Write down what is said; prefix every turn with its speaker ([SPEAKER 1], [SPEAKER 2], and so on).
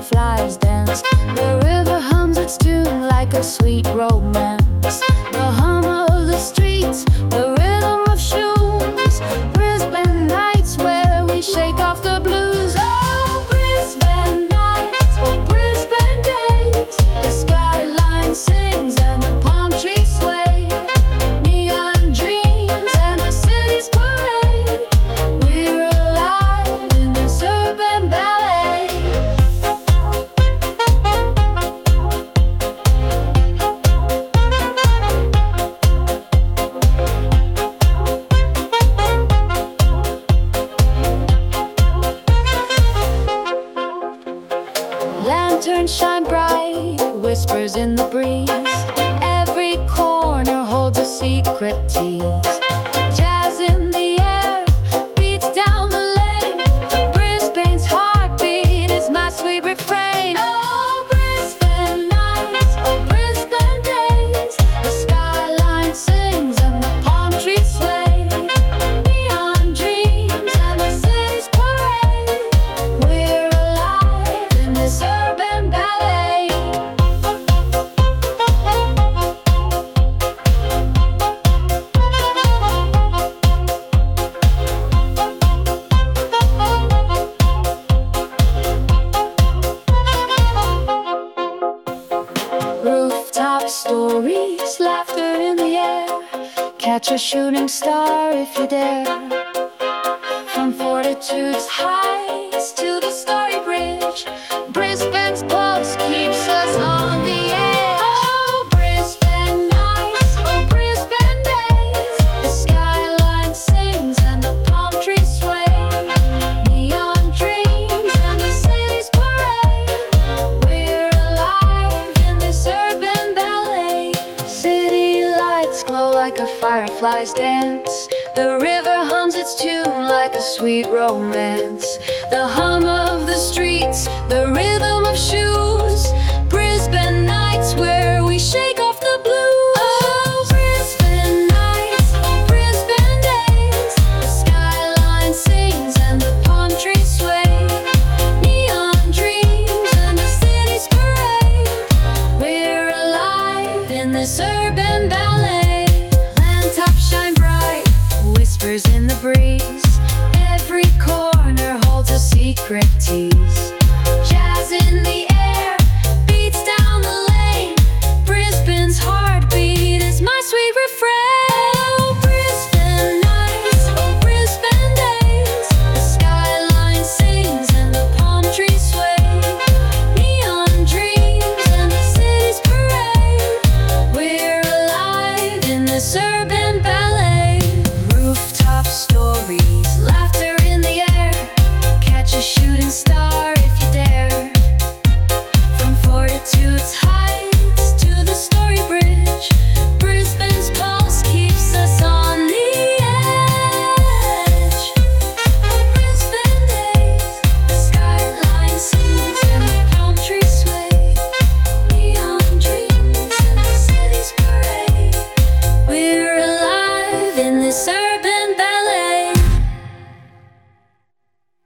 [SPEAKER 1] fireflies dance. The river hums its tune like a sweet romance. The hum of the streets, the rhythm of shoes. Brisbane nights where we shake off the blues. Oh, Brisbane nights, oh, Brisbane days. The skyline sings and the palm trees sway. Neon dreams and the city's parade. We're alive in this urban ballet. Lanterns shine bright, whispers in the breeze. Every corner holds a secret tease. Jazz in the air beats down the lane. Brisbane's heartbeat is my sweet refrain. Oh, Brisbane nights, oh, Brisbane days. The skyline sings and the palm trees sway. Neon dreams and the city's parade. We're alive in this urban ballet. Rooftop stories, laughter in the air. Catch a shooting star if you dare. From Fortitude's heights to the Starry Bridge, Brisbane's pulse keeps us on the edge. Oh, Brisbane nights, oh, Brisbane days. The skyline sings and the palm trees sway. Neon dreams and the city's parade. We're alive in this urban ballet. City lights glow like a firefly's dance. The river hums its tune like a sweet romance. The hum of the streets, the rhythm of shoes. Brisbane nights where we shake off the blues. Oh, Brisbane nights, oh, Brisbane days. The skyline sings and the palm trees sway. Neon dreams and the city's parade. We're alive in this urban ballet. Landtops shine bright, whispers in the breeze. Every corner holds a secret tease.